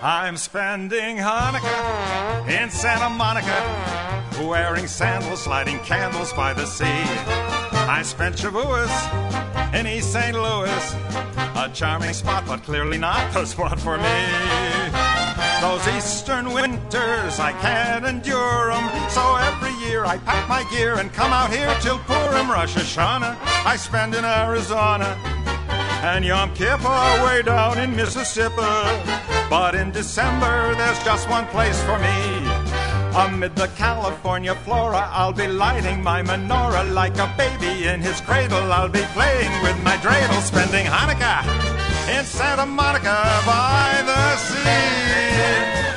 I'm spending Hanukkah in Santa Monica, wearing sandals, lighting candles by the sea. I spent Shavuos in East St. Louis, a charming spot, but clearly not the spot for me. Those eastern winters, I can't endure 'em, so every year I pack my gear and come out here till Purim. Rosh Hashanah I spend in Arizona, and Yom Kippur way down in Mississippi. But in December there's just one place for me. Amid the California flora, I'll be lighting my menorah. Like a baby in his cradle, I'll be playing with my dreidel. Spending Hanukkah in Santa Monica by the sea.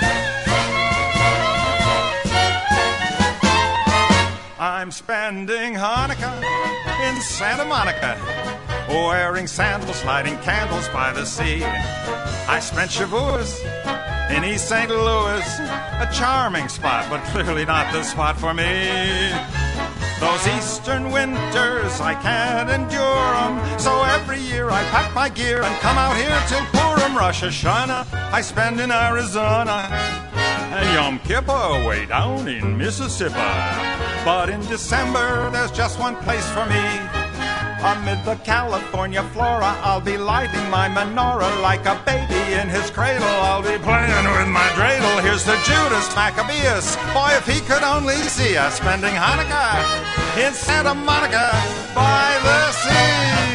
I'm spending Hanukkah in Santa Monica, wearing sandals, lighting candles by the sea. I spent Shavuos in East St. Louis, a charming spot, but clearly not the spot for me. Those eastern winters, I can't endure 'em, so every year I pack my gear and come out here till Purim. Rosh Hashanah I spend in Arizona, and Yom Kippur way down in Mississippi. But in December there's just one place for me. Amid the California flora, I'll be lighting my menorah. Like a baby in his cradle, I'll be playing with my dreidel. Here's the Judas Maccabeus, boy, if he could only see us spending Hanukkah in Santa Monica by the sea.